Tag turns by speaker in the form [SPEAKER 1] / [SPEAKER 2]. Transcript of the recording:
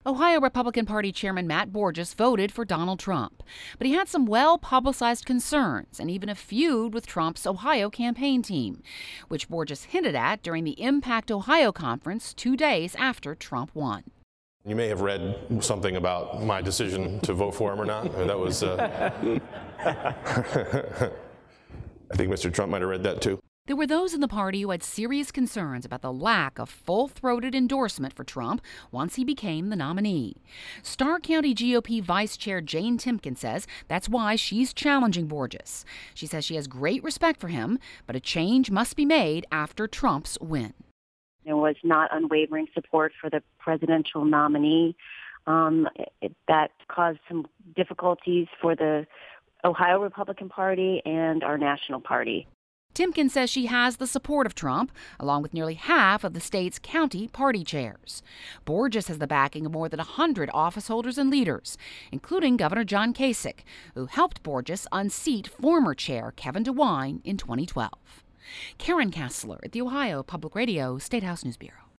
[SPEAKER 1] Ohio Republican Party Chairman Matt Borges voted for Donald Trump, but he had some well-publicized concerns and even a feud with Trump's Ohio campaign team, which Borges hinted at during the Impact Ohio conference 2 days after Trump won.
[SPEAKER 2] You may have read something about my decision to vote for him or not. That was, I think Mr. Trump might have read that too.
[SPEAKER 1] There were those in the party who had serious concerns about the lack of full-throated endorsement for Trump once he became the nominee. Starr County GOP Vice Chair Jane Timken says that's why she's challenging Borges. She says she has great respect for him, but a change must be made after Trump's win.
[SPEAKER 3] There was not unwavering support for the presidential nominee. That caused some difficulties for the Ohio Republican Party and our national party.
[SPEAKER 1] Timken says she has the support of Trump, along with nearly half of the state's county party chairs. Borges has the backing of more than 100 office holders and leaders, including Governor John Kasich, who helped Borges unseat former chair Kevin DeWine in 2012. Karen Kassler at the Ohio Public Radio State House News Bureau.